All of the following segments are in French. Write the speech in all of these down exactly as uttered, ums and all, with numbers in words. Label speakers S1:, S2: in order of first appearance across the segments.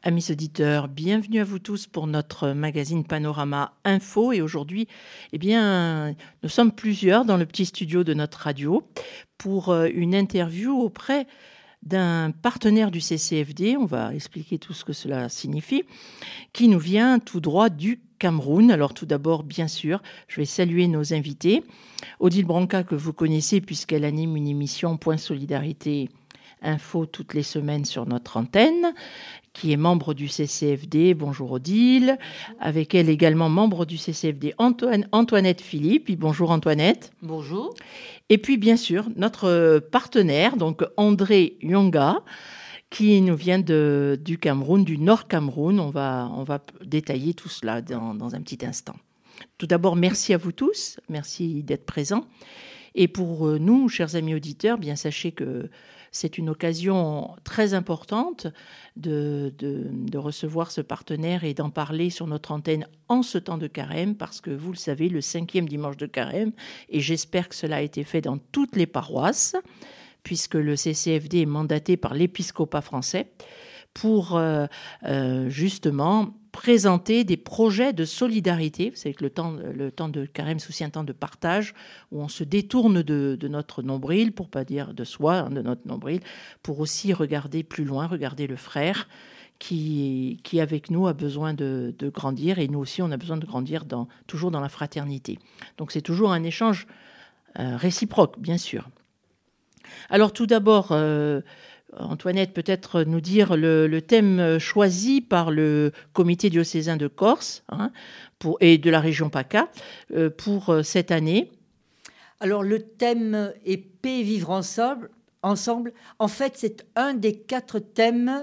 S1: Amis auditeurs, bienvenue à vous tous pour notre magazine Panorama Info. Et aujourd'hui, eh bien, nous sommes plusieurs dans le petit studio de notre radio pour une interview auprès d'un partenaire du C C F D. On va expliquer tout ce que cela signifie, qui nous vient tout droit du Cameroun. Alors tout d'abord, bien sûr, je vais saluer nos invités. Odile Branca, que vous connaissez puisqu'elle anime une émission Point Solidarité Info toutes les semaines sur notre antenne, qui est membre du C C F D. Bonjour Odile. Avec elle également membre du C C F D, Antoine, Antoinette Philippe. Bonjour Antoinette.
S2: Bonjour.
S1: Et puis bien sûr, notre partenaire, donc André Yonga, qui nous vient de, du Cameroun, du Nord Cameroun. On va, on va détailler tout cela dans, dans un petit instant. Tout d'abord, merci à vous tous. Merci d'être présents. Et pour nous, chers amis auditeurs, bien sachez que c'est une occasion très importante de, de, de recevoir ce partenaire et d'en parler sur notre antenne en ce temps de carême, parce que vous le savez, le cinquième dimanche de carême, et j'espère que cela a été fait dans toutes les paroisses, puisque le C C F D est mandaté par l'épiscopat français pour euh, euh, justement présenter des projets de solidarité. Vous savez que le temps, le temps de carême, c'est aussi un temps de partage où on se détourne de, de notre nombril, pour pas dire de soi, hein, de notre nombril, pour aussi regarder plus loin, regarder le frère qui, qui avec nous, a besoin de, de grandir. Et nous aussi, on a besoin de grandir dans, toujours dans la fraternité. Donc c'est toujours un échange euh, réciproque, bien sûr. Alors tout d'abord... Euh, Antoinette, peut-être nous dire le, le thème choisi par le comité diocésain de Corse hein, pour, et de la région PACA euh, pour cette année.
S2: Alors le thème est paix et vivre ensemble. ensemble. En fait, c'est un des quatre thèmes,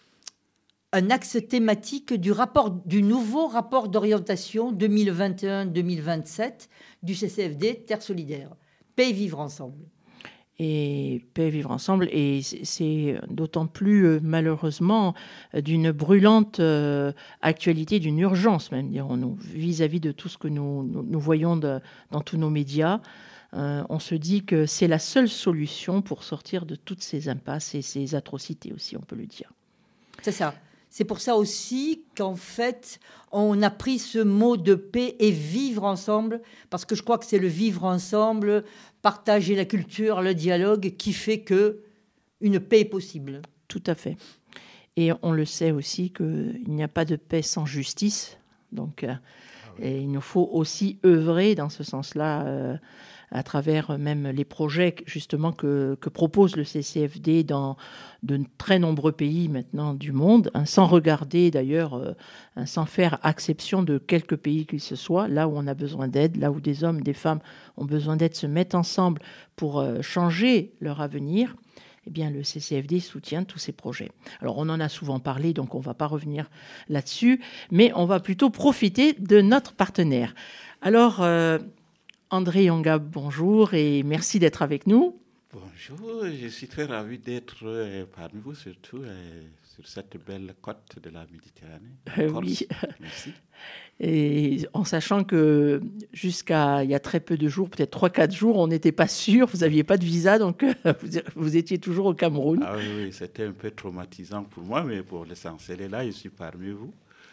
S2: un axe thématique du, rapport, du nouveau rapport d'orientation deux mille vingt et un deux mille vingt-sept du C C F D Terre Solidaire. Paix et vivre ensemble.
S1: Et paix, vivre ensemble. Et c'est d'autant plus, euh, malheureusement, euh, d'une brûlante euh, actualité, d'une urgence, même, dirons-nous, vis-à-vis de tout ce que nous, nous, nous voyons de, dans tous nos médias. Euh, on se dit que c'est la seule solution pour sortir de toutes ces impasses et ces atrocités aussi, on peut le dire.
S2: C'est ça. C'est pour ça aussi qu'en fait, on a pris ce mot de paix et vivre ensemble, parce que je crois que c'est le vivre ensemble, partager la culture, le dialogue, qui fait qu'une paix est possible.
S1: Tout à fait. Et on le sait aussi qu'il n'y a pas de paix sans justice. Donc, euh, ah oui. Et il nous faut aussi œuvrer dans ce sens-là, euh, à travers même les projets justement que, que propose le C C F D dans de très nombreux pays maintenant du monde, hein, sans regarder d'ailleurs, euh, hein, sans faire exception de quelques pays que ce soit, là où on a besoin d'aide, là où des hommes, des femmes ont besoin d'aide, se mettent ensemble pour euh, changer leur avenir. Eh bien, le C C F D soutient tous ces projets. Alors, on en a souvent parlé, donc on ne va pas revenir là-dessus, mais on va plutôt profiter de notre partenaire. Alors, euh, André Yonga, bonjour et merci d'être avec nous.
S3: Bonjour, je suis très ravi d'être euh, parmi vous, surtout euh, sur cette belle côte de la Méditerranée.
S1: Euh, oui, merci. Et en sachant que jusqu'à il y a très peu de jours, peut-être trois quatre jours, on n'était pas sûr, vous n'aviez pas de visa, donc vous, vous étiez toujours au Cameroun.
S3: Ah oui, oui, c'était un peu traumatisant pour moi, mais pour l'essentiel, et là, je suis parmi vous.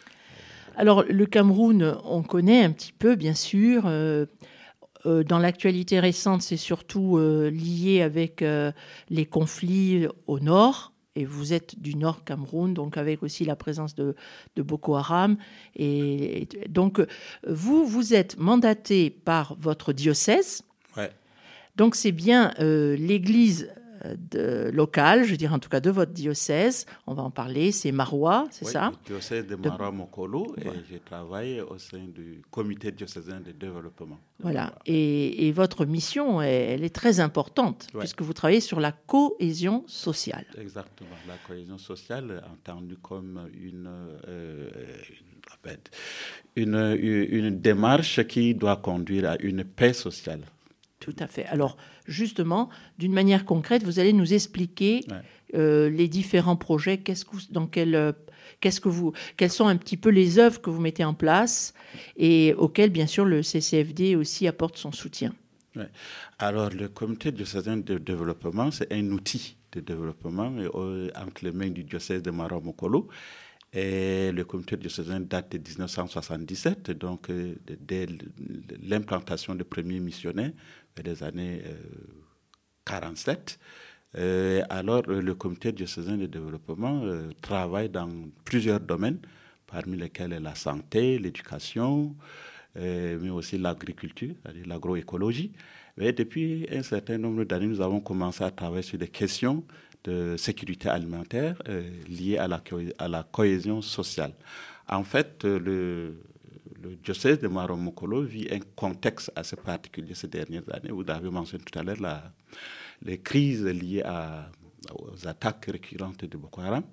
S1: Alors, le Cameroun, on connaît un petit peu, bien sûr. Euh, euh, dans l'actualité récente, c'est surtout euh, lié avec euh, les conflits au nord. Et vous êtes du Nord Cameroun, donc avec aussi la présence de, de Boko Haram. Et, et donc, vous, vous êtes mandaté par votre diocèse.
S3: Ouais.
S1: Donc, c'est bien euh, l'église de, locale, je veux dire en tout cas de votre diocèse. On va en parler, c'est Maroua, c'est
S3: oui,
S1: ça?
S3: Le diocèse de Maroua-Mokolo, et ouais. Je travaille au sein du comité diocésain de développement.
S1: Voilà, et, et votre mission, elle, elle est très importante, ouais. Puisque vous travaillez sur la cohésion sociale.
S3: Exactement, la cohésion sociale entendue comme une, euh, une, une, une démarche qui doit conduire à une paix sociale.
S1: Tout à fait. Alors, justement, d'une manière concrète, vous allez nous expliquer ouais. euh, les différents projets, qu'est-ce que vous, dans quel, qu'est-ce que vous, quelles sont un petit peu les œuvres que vous mettez en place et auxquelles, bien sûr, le C C F D aussi apporte son soutien.
S3: Ouais. Alors, le comité diocésain de développement, c'est un outil de développement euh, entre les mains du diocèse de Maroua-Mokolo. Et le comité diocésain date de dix-neuf cent soixante-dix-sept, donc euh, dès l'implantation des premiers missionnaires, des années euh, quarante-sept. Euh, alors, euh, le comité diocésain de développement euh, travaille dans plusieurs domaines, parmi lesquels la santé, l'éducation, euh, mais aussi l'agriculture, c'est-à-dire l'agroécologie. Mais depuis un certain nombre d'années, nous avons commencé à travailler sur des questions de sécurité alimentaire euh, liées à la, à la cohésion sociale. En fait, euh, le, le diocèse de Marom-Mokolo vit un contexte assez particulier ces dernières années. Vous avez mentionné tout à l'heure la, les crises liées à, aux attaques récurrentes de Boko Haram.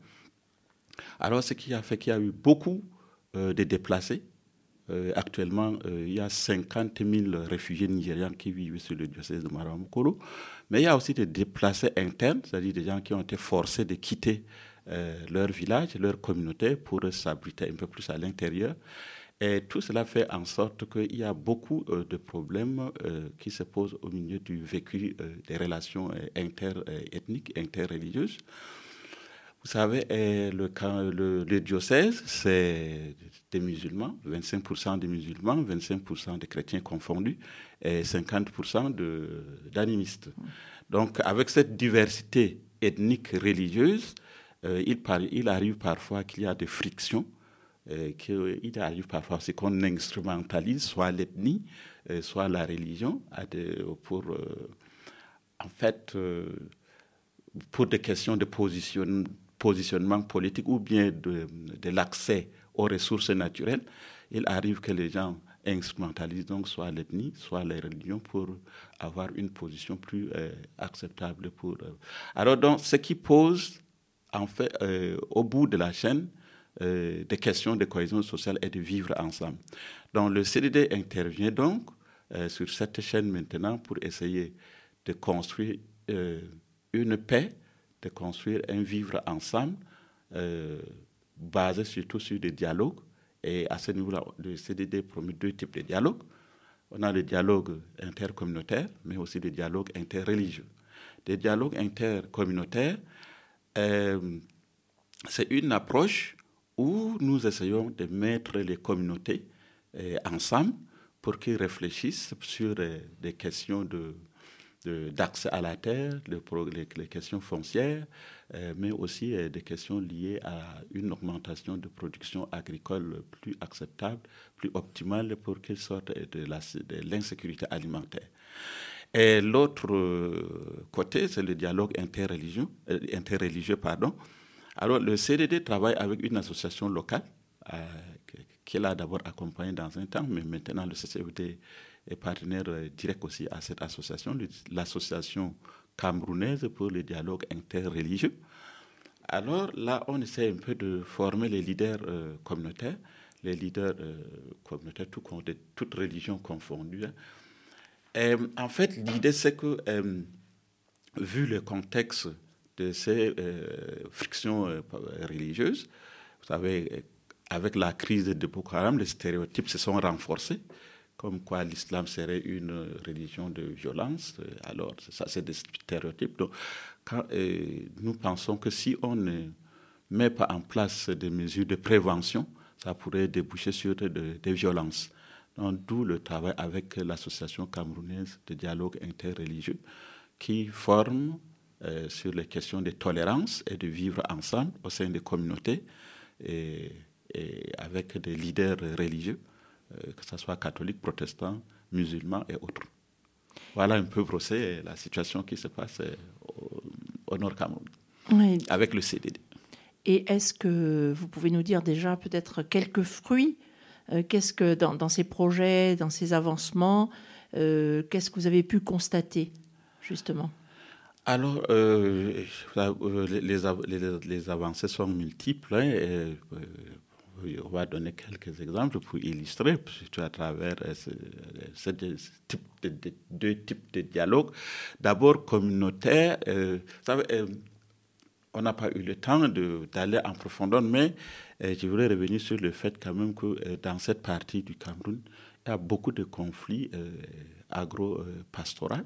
S3: Alors, ce qui a fait qu'il y a eu beaucoup euh, de déplacés. Euh, actuellement, euh, il y a cinquante mille réfugiés nigérians qui vivent sur le diocèse de Marom-Mokolo. Mais il y a aussi des déplacés internes, c'est-à-dire des gens qui ont été forcés de quitter euh, leur village, leur communauté pour s'abriter un peu plus à l'intérieur. Et tout cela fait en sorte qu'il y a beaucoup euh, de problèmes euh, qui se posent au milieu du vécu euh, des relations euh, interethniques, interreligieuses. Vous savez, le, le, le diocèse, c'est des musulmans, vingt-cinq pour cent des musulmans, vingt-cinq pour cent des chrétiens confondus, et cinquante pour cent de, d'animistes. Donc, avec cette diversité ethnique religieuse, euh, il, par, il arrive parfois qu'il y a des frictions, euh, qu'il arrive parfois aussi qu'on instrumentalise soit l'ethnie, euh, soit la religion, à de, pour, euh, en fait, euh, pour des questions de position, positionnement politique ou bien de, de l'accès aux ressources naturelles. Il arrive que les gens instrumentalisent donc soit l'ethnie, soit les religions pour avoir une position plus euh, acceptable pour eux. Alors donc, ce qui pose en fait euh, au bout de la chaîne euh, des questions de cohésion sociale et de vivre ensemble. Donc le C D D intervient donc euh, sur cette chaîne maintenant pour essayer de construire euh, une paix, de construire un vivre ensemble euh, basé surtout sur des dialogues. Et à ce niveau-là, le C D D promet deux types de dialogues. On a le dialogue intercommunautaire, mais aussi des dialogues interreligieux. Des dialogues intercommunautaires, euh, c'est une approche où nous essayons de mettre les communautés euh, ensemble pour qu'ils réfléchissent sur euh, des questions de, de, d'accès à la terre, les, les, les questions foncières, euh, mais aussi euh, des questions liées à une augmentation de production agricole plus acceptable, plus optimale pour qu'ils sortent de, la, de l'insécurité alimentaire. Et l'autre côté, c'est le dialogue interreligieux, euh, interreligieux, pardon. Alors, le C D D travaille avec une association locale euh, qui l'a d'abord accompagné dans un temps, mais maintenant le C C V D est partenaire euh, direct aussi à cette association, l'association camerounaise pour le dialogue interreligieux. Alors là, on essaie un peu de former les leaders euh, communautaires, les leaders euh, communautaires, tout, de toutes religions confondues. Et, en fait, l'idée, c'est que, euh, vu le contexte de ces euh, frictions euh, religieuses, vous savez, avec la crise de Boko Haram, les stéréotypes se sont renforcés, comme quoi l'islam serait une religion de violence. Alors, ça, c'est des stéréotypes. Donc, quand, euh, nous pensons que si on ne met pas en place des mesures de prévention, ça pourrait déboucher sur de, de, des violences. Donc, d'où le travail avec l'association camerounaise de dialogue interreligieux qui forme euh, sur les questions de tolérance et de vivre ensemble au sein des communautés et, et avec des leaders religieux, euh, que ce soit catholiques, protestants, musulmans et autres. Voilà un peu brossé la situation qui se passe au, au Nord Cameroun, oui, avec le C D D.
S1: Et est-ce que vous pouvez nous dire déjà peut-être quelques fruits euh, qu'est-ce que dans, dans ces projets, dans ces avancements, euh, qu'est-ce que vous avez pu constater justement?
S3: Alors, euh, les, les, les avancées sont multiples. Hein, et, euh, on va donner quelques exemples pour illustrer, surtout à travers ce, ce, ce type de, de, deux types de dialogues. D'abord, communautaire. Euh, vous savez, euh, on n'a pas eu le temps de, d'aller en profondeur, mais euh, je voudrais revenir sur le fait quand même que euh, dans cette partie du Cameroun, il y a beaucoup de conflits euh, agro-pastoraux.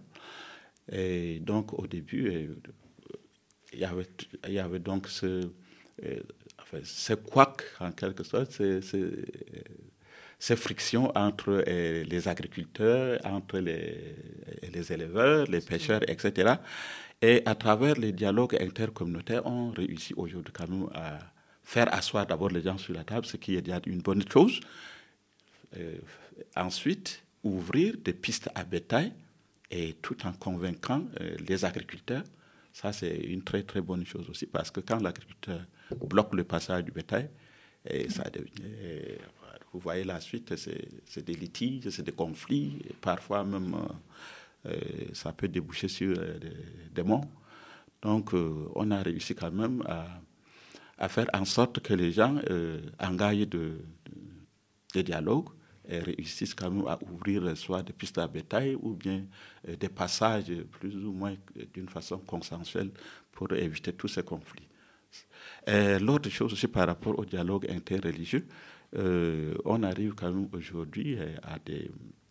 S3: Et donc, au début, euh, il, y avait, il y avait donc ce... Euh, enfin, ce couac, en quelque sorte, c'est, c'est, ces frictions entre euh, les agriculteurs, entre les, les éleveurs, les pêcheurs, et cetera. Et à travers les dialogues intercommunautaires, on réussit aujourd'hui quand même à faire asseoir d'abord les gens sur la table, ce qui est déjà une bonne chose. Euh, ensuite, ouvrir des pistes à bétail, et tout en convainquant euh, les agriculteurs. Ça, c'est une très, très bonne chose aussi, parce que quand l'agriculteur bloque le passage du bétail, et ça devient, et, vous voyez la suite, c'est, c'est des litiges, c'est des conflits, et parfois même, euh, ça peut déboucher sur euh, des, des morts. Donc, euh, on a réussi quand même à, à faire en sorte que les gens euh, engagent de, de, des dialogues, et réussissent quand même à ouvrir soit des pistes à bétail ou bien euh, des passages plus ou moins d'une façon consensuelle pour éviter tous ces conflits. Et l'autre chose aussi par rapport au dialogue interreligieux, euh, on arrive quand même aujourd'hui à des,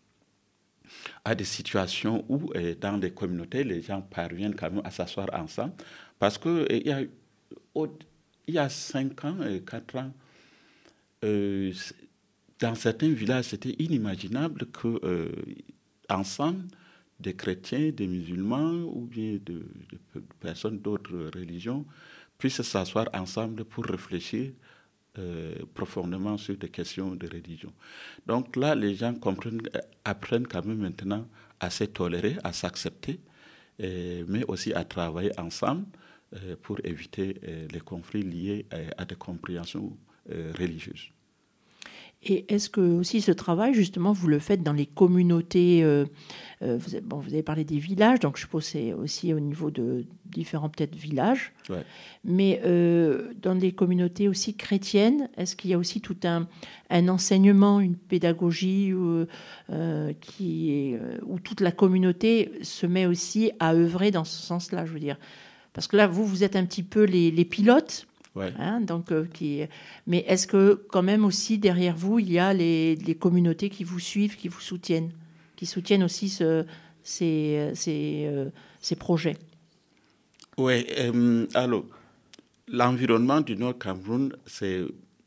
S3: à des situations où euh, dans des communautés, les gens parviennent quand même à s'asseoir ensemble parce qu'il y a, il y a cinq ans, quatre ans, euh, dans certains villages, c'était inimaginable que euh, ensemble, des chrétiens, des musulmans ou bien de, de personnes d'autres religions puissent s'asseoir ensemble pour réfléchir euh, profondément sur des questions de religion. Donc là, les gens comprennent, apprennent quand même maintenant à se tolérer, à s'accepter, et, mais aussi à travailler ensemble euh, pour éviter euh, les conflits liés à, à des compréhensions euh, religieuses.
S1: Et est-ce que aussi ce travail, justement, vous le faites dans les communautés euh, euh, vous, avez, bon, vous avez parlé des villages, donc je suppose que c'est aussi au niveau de différents peut-être villages.
S3: Ouais.
S1: Mais euh, dans des communautés aussi chrétiennes, est-ce qu'il y a aussi tout un, un enseignement, une pédagogie euh, euh, qui est, euh, où toute la communauté se met aussi à œuvrer dans ce sens-là, je veux dire. Parce que là, vous, vous êtes un petit peu les, les pilotes.
S3: Ouais.
S1: Hein, donc, euh, qui... Mais est-ce que quand même aussi derrière vous, il y a les, les communautés qui vous suivent, qui vous soutiennent, qui soutiennent aussi ce, ces, ces, euh, ces projets?
S3: Oui, euh, alors, l'environnement du Nord Cameroun, c'est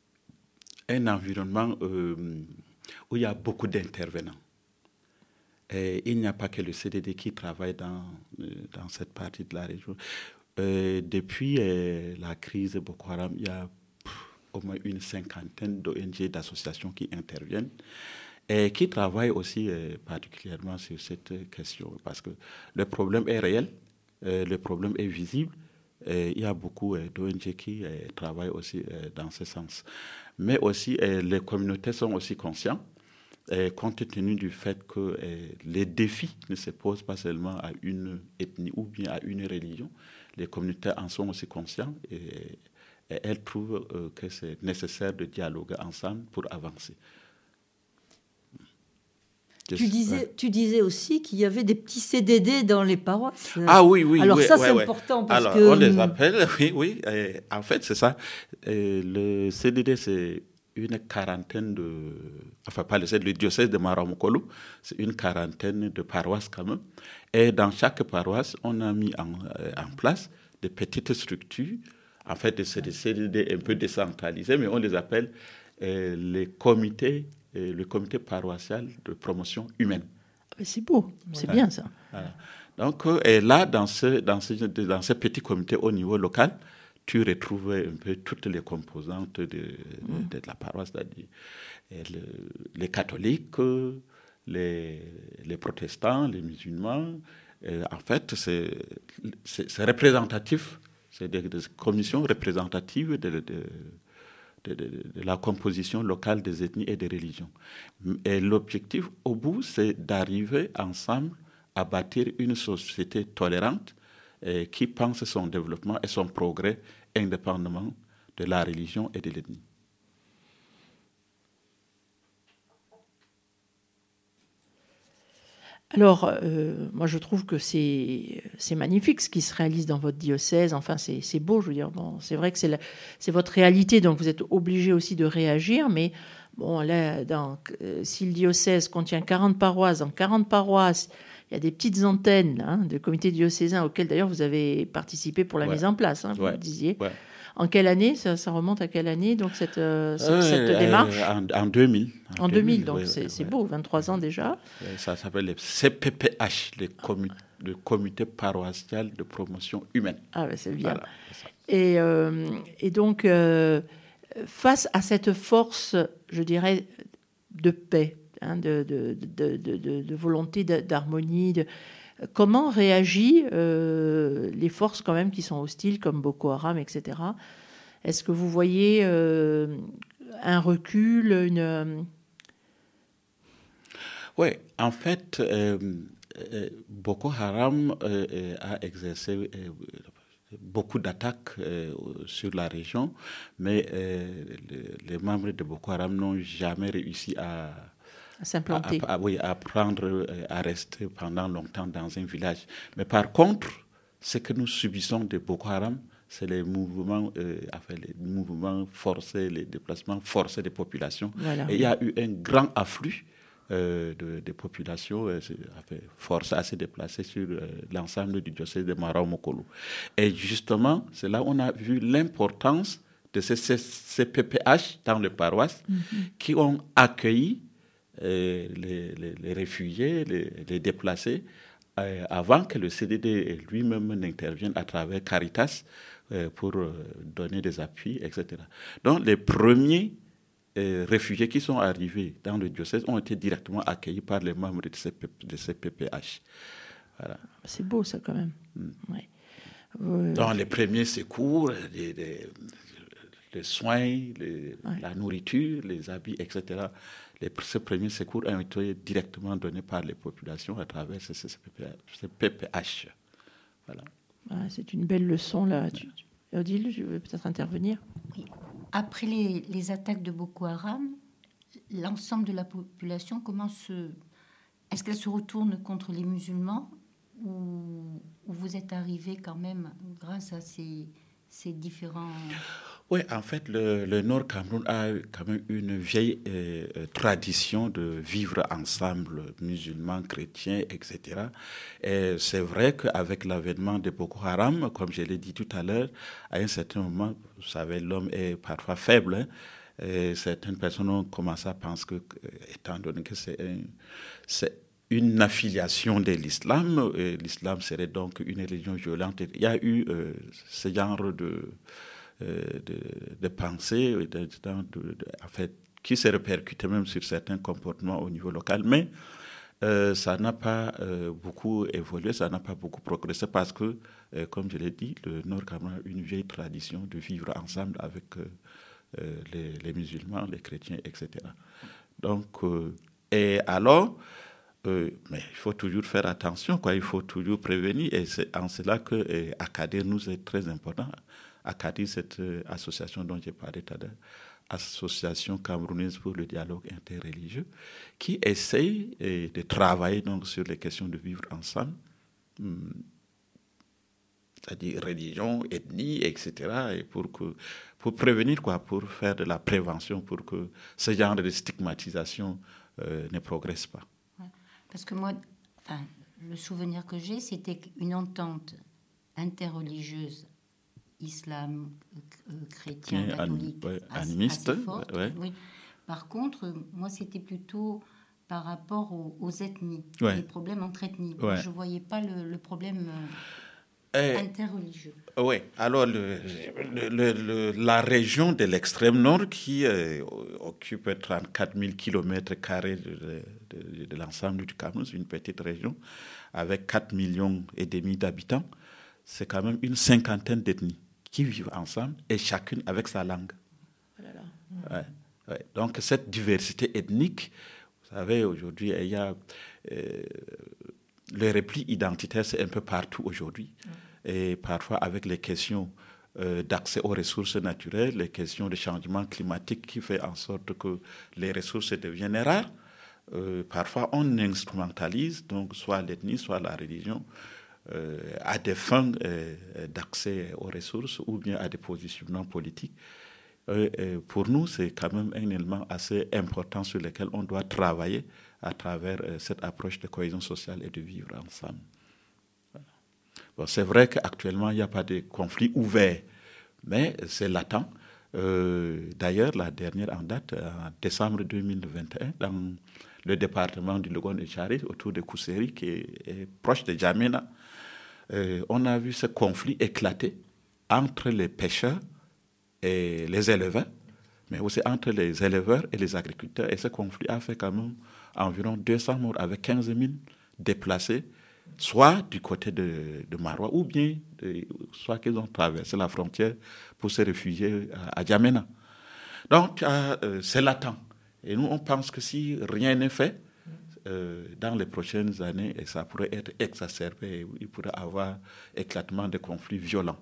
S3: un environnement euh, où il y a beaucoup d'intervenants. Et il n'y a pas que le C D D qui travaille dans, dans cette partie de la région. Euh, depuis euh, la crise Boko Haram, il y a pff, au moins une cinquantaine d'O N G, d'associations qui interviennent et qui travaillent aussi euh, particulièrement sur cette question parce que le problème est réel, euh, le problème est visible. Et il y a beaucoup euh, d'O N G qui euh, travaillent aussi euh, dans ce sens. Mais aussi, euh, les communautés sont aussi conscientes, euh, compte tenu du fait que euh, les défis ne se posent pas seulement à une ethnie ou bien à une religion. Les communautés en sont aussi conscientes et, et elles trouvent euh, que c'est nécessaire de dialoguer ensemble pour avancer.
S2: Tu disais, ouais. tu disais aussi qu'il y avait des petits C D D dans les paroisses.
S3: Ah oui, oui.
S2: Alors
S3: oui,
S2: ça,
S3: ouais,
S2: c'est
S3: ouais.
S2: important parce
S3: Alors,
S2: que...
S3: on les appelle, oui, oui. Et en fait, c'est ça. Et le C D D, c'est une quarantaine de... Enfin, pas le C D D, le diocèse de Maramokolo, c'est une quarantaine de paroisses quand même. Et dans chaque paroisse, on a mis en, en place des petites structures, en fait, c'est des C D D un peu décentralisés, mais on les appelle euh, les comités, euh, le comité paroissial de promotion humaine.
S1: C'est beau, c'est ouais. bien ça.
S3: Voilà. Donc, et là, dans ce, dans, ce, dans ce petit comité au niveau local, tu retrouves un peu toutes les composantes de, de, mmh. de la paroisse, c'est-à-dire le, les catholiques, les, les protestants, les musulmans. Et en fait, c'est, c'est, c'est représentatif, c'est des, des commissions représentatives de, de, de, de, de la composition locale des ethnies et des religions. Et l'objectif, au bout, c'est d'arriver ensemble à bâtir une société tolérante et qui pense son développement et son progrès indépendamment de la religion et de l'ethnie.
S1: Alors, euh, moi, je trouve que c'est, c'est magnifique ce qui se réalise dans votre diocèse. Enfin, c'est, c'est beau, je veux dire. Bon, c'est vrai que c'est, la, c'est votre réalité, donc vous êtes obligé aussi de réagir. Mais bon, là, dans, euh, si le diocèse contient quarante paroisses, dans quarante paroisses, il y a des petites antennes hein, de comités diocésains auxquels, d'ailleurs, vous avez participé pour la ouais. mise en place, hein, vous
S3: ouais.
S1: le disiez.
S3: Ouais.
S1: En quelle année ça, ça remonte à quelle année, donc, cette, euh, cette,
S3: Euh,
S1: cette démarche
S3: euh, en, en deux mille.
S1: En deux mille, donc
S3: oui,
S1: c'est
S3: oui,
S1: c'est
S3: oui.
S1: beau, vingt-trois ans déjà.
S3: Ça s'appelle les C P P H, les comi- le comité paroissial de promotion humaine.
S1: Ah ben c'est bien.
S3: Voilà, c'est ça.
S1: Et, euh, et donc, euh, face à cette force, je dirais, de paix, hein, de, de, de, de, de, de volonté de- d'harmonie, de, comment réagissent euh, les forces quand même qui sont hostiles, comme Boko Haram, et cetera. Est-ce que vous voyez euh, un recul, une... euh,
S3: Oui, en fait, euh, euh, Boko Haram euh, euh, a exercé euh, beaucoup d'attaques euh, sur la région, mais euh, le- les membres de Boko Haram n'ont jamais réussi à,
S1: à
S3: à,
S1: s'implanter?
S3: à- à- oui, à prendre, euh, à rester pendant longtemps dans un village. Mais par contre, ce que nous subissons de Boko Haram, c'est les mouvements, euh, enfin, les mouvements forcés, les déplacements forcés des populations.
S1: Voilà.
S3: Et il y a eu un grand afflux euh, de, de populations euh, enfin, forcées à se déplacer sur euh, l'ensemble du diocèse de Mara-Mokolo. Et justement, c'est là où on a vu l'importance de ces C P P H dans les paroisses mm-hmm. qui ont accueilli euh, les, les, les réfugiés, les, les déplacés, euh, avant que le C D D lui-même n'intervienne à travers Caritas euh, pour euh, donner des appuis, et cetera. Donc les premiers euh, réfugiés qui sont arrivés dans le diocèse ont été directement accueillis par les membres de ces P P H. Voilà.
S1: C'est beau ça quand même. Mm. Ouais.
S3: Euh, Dans les premiers secours, les, les, les soins, les, ouais. la nourriture, les habits, et cetera. Les, ces premiers secours ont été directement donnés par les populations à travers ces, ces P P H. Voilà.
S1: Ah, c'est une belle leçon là. Tu, tu, Odile, je veux peut-être intervenir.
S4: Oui. Après les, les attaques de Boko Haram, l'ensemble de la population commence... Se... Est-ce qu'elle se retourne contre les musulmans ou, ou vous êtes arrivé quand même grâce à ces, ces différents...
S3: Oui, en fait, le, le Nord Cameroun a quand même une vieille euh, tradition de vivre ensemble, musulmans, chrétiens, et cetera. Et c'est vrai qu'avec l'avènement de Boko Haram, comme je l'ai dit tout à l'heure, à un certain moment, vous savez, l'homme est parfois faible. Hein, et certaines personnes ont commencé à penser que, étant donné que c'est, un, c'est une affiliation de l'islam, et l'islam serait donc une religion violente. Il y a eu euh, ce genre de... Euh, de, de pensée de, de, de, en fait, qui se répercute même sur certains comportements au niveau local, mais euh, ça n'a pas euh, beaucoup évolué, ça n'a pas beaucoup progressé parce que, euh, comme je l'ai dit, le Nord Cameroun a une vieille tradition de vivre ensemble avec euh, les, les musulmans, les chrétiens, et cetera. Donc, euh, et alors, euh, mais il faut toujours faire attention, quoi, il faut toujours prévenir, et c'est en cela que euh, Akadir nous est très important. Akadir, cette euh, association dont j'ai parlé tout à l'heure, Association camerounaise pour le dialogue interreligieux, qui essaye euh, de travailler donc, sur les questions de vivre ensemble, hum, c'est-à-dire religion, ethnie, et cetera, et pour, que, pour prévenir, quoi, pour faire de la prévention, pour que ce genre de stigmatisation euh, ne progresse pas.
S4: Ouais, parce que moi, enfin, le souvenir que j'ai, c'était une entente interreligieuse islam, euh, chrétien, catholique,
S3: ouais,
S4: assez,
S3: animiste.
S4: assez forte,
S3: Ouais.
S4: Oui. Par contre, moi, c'était plutôt par rapport aux, aux ethnies,
S3: ouais.
S4: les problèmes entre ethnies.
S3: Ouais.
S4: Je ne voyais pas le, le problème euh, eh, interreligieux.
S3: Oui, alors le, le, le, le, la région de l'extrême nord qui euh, occupe trente-quatre mille kilomètres carrés de, de, de, de l'ensemble du Cameroun, c'est une petite région avec quatre millions et demi d'habitants. C'est quand même une cinquantaine d'ethnies qui vivent ensemble et chacune avec sa langue.
S1: Voilà.
S3: Ouais, ouais. Donc cette diversité ethnique, vous savez, aujourd'hui, il y a euh, les replis identitaires, c'est un peu partout aujourd'hui. Ouais. Et parfois avec les questions euh, d'accès aux ressources naturelles, les questions de changement climatique qui fait en sorte que les ressources deviennent rares. Euh, parfois on instrumentalise donc soit l'ethnie, soit la religion, Euh, à des fins euh, d'accès aux ressources ou bien à des positionnements politiques. Euh, euh, pour nous, c'est quand même un élément assez important sur lequel on doit travailler à travers euh, cette approche de cohésion sociale et de vivre ensemble. Voilà. Bon, c'est vrai qu'actuellement, il n'y a pas de conflit ouvert, mais c'est latent. Euh, d'ailleurs, la dernière en date, en décembre deux mille vingt et un, dans le département du Logone et Charis, autour de Kousséri, qui est, est proche de Djamena, euh, on a vu ce conflit éclater entre les pêcheurs et les éleveurs, mais aussi entre les éleveurs et les agriculteurs. Et ce conflit a fait quand même environ deux cents morts avec quinze mille déplacés, soit du côté de, de Maroua, ou bien de, soit qu'ils ont traversé la frontière pour se réfugier à, à Djamena. Donc, euh, c'est latent. Et nous, on pense que si rien n'est fait, euh, dans les prochaines années, et ça pourrait être exacerbé, il pourrait y avoir éclatement de conflits violents.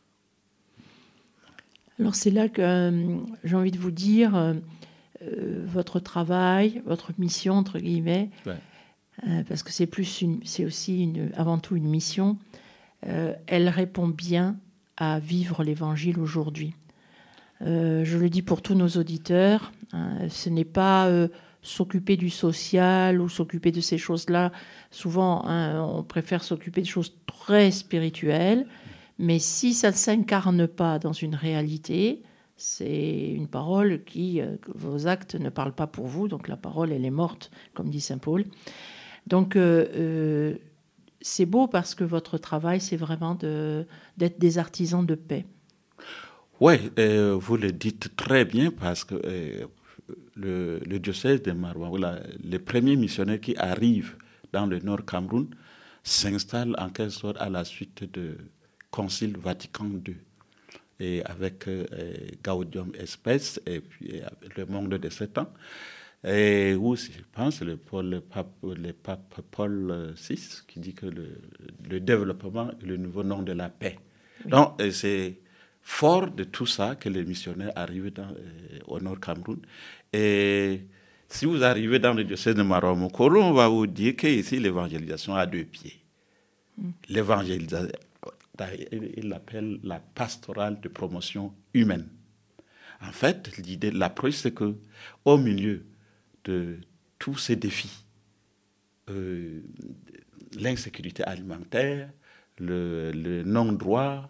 S1: Alors, c'est là que euh, j'ai envie de vous dire, euh, euh, votre travail, votre mission, entre guillemets, ouais. euh, parce que c'est, plus une, c'est aussi une, avant tout une mission, euh, elle répond bien à vivre l'Évangile aujourd'hui. Euh, je le dis pour tous nos auditeurs, hein, ce n'est pas euh, s'occuper du social ou s'occuper de ces choses-là. Souvent, hein, on préfère s'occuper de choses très spirituelles, mais si ça ne s'incarne pas dans une réalité, c'est une parole qui, euh, vos actes ne parlent pas pour vous, donc la parole, elle est morte, comme dit saint Paul. Donc, euh, euh, c'est beau parce que votre travail, c'est vraiment de, d'être des artisans de paix.
S3: Oui, euh, vous le dites très bien parce que euh, le, le diocèse de Maroua, voilà, les premiers missionnaires qui arrivent dans le Nord Cameroun s'installent en quelque sorte à la suite de Concile Vatican deux, et avec euh, Gaudium et Spes, et puis euh, le monde de sept ans. Et où, je pense, le, Paul, le, pape, le pape Paul six qui dit que le, le développement est le nouveau nom de la paix. Oui. Donc, c'est fort de tout ça que les missionnaires arrivent dans, euh, au Nord Cameroun. Et si vous arrivez dans le diocèse de Maroua-Mokolo, on va vous dire qu'ici, l'évangélisation a deux pieds. Mm. L'évangélisation, il l'appelle la pastorale de promotion humaine. En fait, l'idée, l'approche, c'est qu'au milieu de tous ces défis, euh, l'insécurité alimentaire, le, le non-droit,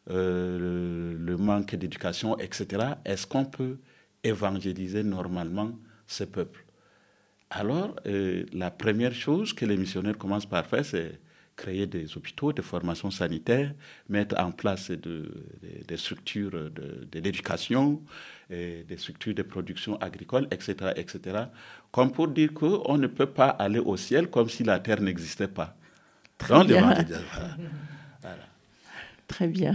S3: euh, le, le manque d'éducation, et cetera, est-ce qu'on peut évangéliser normalement ce peuple? Alors, euh, la première chose que les missionnaires commencent par faire, c'est créer des hôpitaux, des formations sanitaires, mettre en place de, de, des structures de, de l'éducation, et des structures de production agricole, et cetera, et cetera, comme pour dire qu'on ne peut pas aller au ciel comme si la terre n'existait pas.
S1: Très Donc, bien. Voilà. Voilà. Très bien.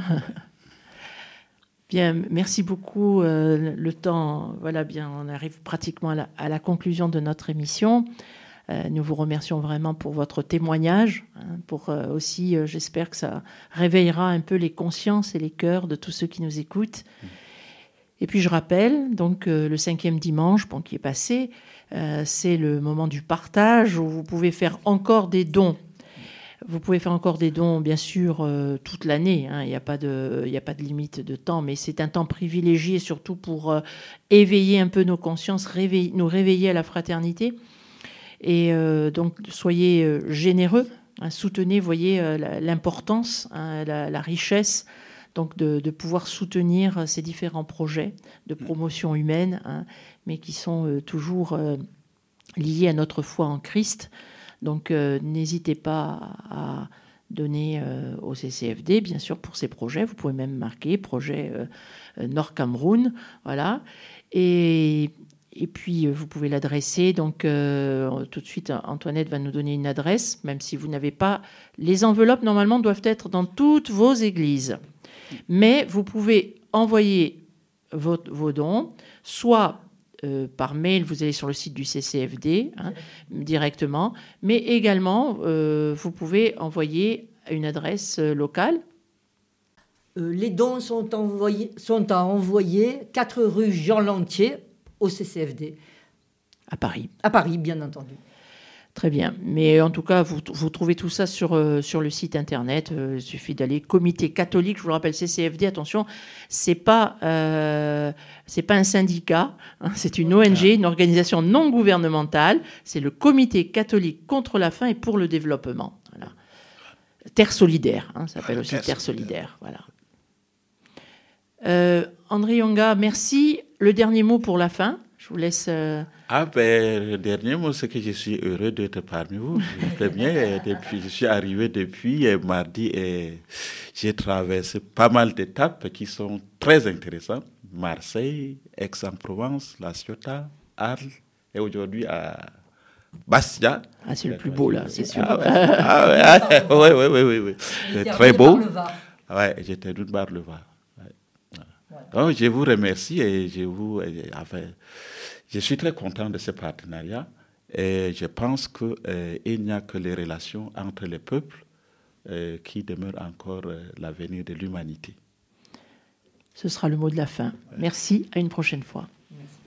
S1: Bien, merci beaucoup. Euh, le temps, voilà, bien, on arrive pratiquement à la, à la conclusion de notre émission. Euh, nous vous remercions vraiment pour votre témoignage, hein, pour euh, aussi, euh, j'espère que ça réveillera un peu les consciences et les cœurs de tous ceux qui nous écoutent. Mmh. Et puis je rappelle, donc euh, le cinquième dimanche, bon, qui est passé, euh, c'est le moment du partage où vous pouvez faire encore des dons. Vous pouvez faire encore des dons, bien sûr, euh, toute l'année. Hein, il n'y a pas de, il n'y a pas de limite de temps, mais c'est un temps privilégié, surtout pour euh, éveiller un peu nos consciences, réveiller, nous réveiller à la fraternité. Et euh, donc, soyez euh, généreux, hein, soutenez, voyez euh, la, l'importance, hein, la, la richesse, donc de, de pouvoir soutenir ces différents projets de promotion humaine, hein, mais qui sont euh, toujours euh, liés à notre foi en Christ. Donc, euh, n'hésitez pas à donner euh, au C C F D, bien sûr, pour ces projets. Vous pouvez même marquer projet euh, Nord Cameroun, voilà. Et Et puis, vous pouvez l'adresser. Donc, euh, tout de suite, Antoinette va nous donner une adresse, même si vous n'avez pas... Les enveloppes, normalement, doivent être dans toutes vos églises. Mais vous pouvez envoyer vos, vos dons, soit euh, par mail, vous allez sur le site du C C F D, hein, directement, mais également, euh, vous pouvez envoyer à une adresse locale.
S2: Euh, les dons sont, envoyés, sont à envoyer quatre rue Jean Lantier, au C C F D.
S1: À Paris.
S2: À Paris, bien entendu.
S1: Très bien. Mais en tout cas, vous, vous trouvez tout ça sur, euh, sur le site internet. Euh, il suffit d'aller. Comité catholique, je vous le rappelle, C C F D, attention, c'est pas, euh, c'est pas un syndicat, hein, c'est une O N G, une organisation non gouvernementale. C'est le Comité catholique contre la faim et pour le développement. Voilà. Terre solidaire, hein, ça s'appelle aussi Terre solidaire. Voilà. Euh, André Yonga, merci. Le dernier mot pour la fin. Je vous laisse... Euh...
S3: Ah ben, le dernier mot, c'est que je suis heureux d'être parmi vous. Très bien. Depuis, je suis arrivé depuis et mardi et j'ai traversé pas mal d'étapes qui sont très intéressantes. Marseille, Aix-en-Provence, La Ciotat, Arles et aujourd'hui à Bastia.
S1: Ah, c'est le plus beau là, c'est sûr.
S3: Ah ouais, ah ouais, ah ouais, ouais, ouais, ouais, ouais. C'est très beau. Ouais, j'étais d'une barre le va. Donc, je vous remercie et je vous, enfin, je suis très content de ce partenariat et je pense qu'il euh, n'y a que les relations entre les peuples euh, qui demeurent encore euh, l'avenir de l'humanité.
S1: Ce sera le mot de la fin. Merci, à une prochaine fois.
S2: Merci.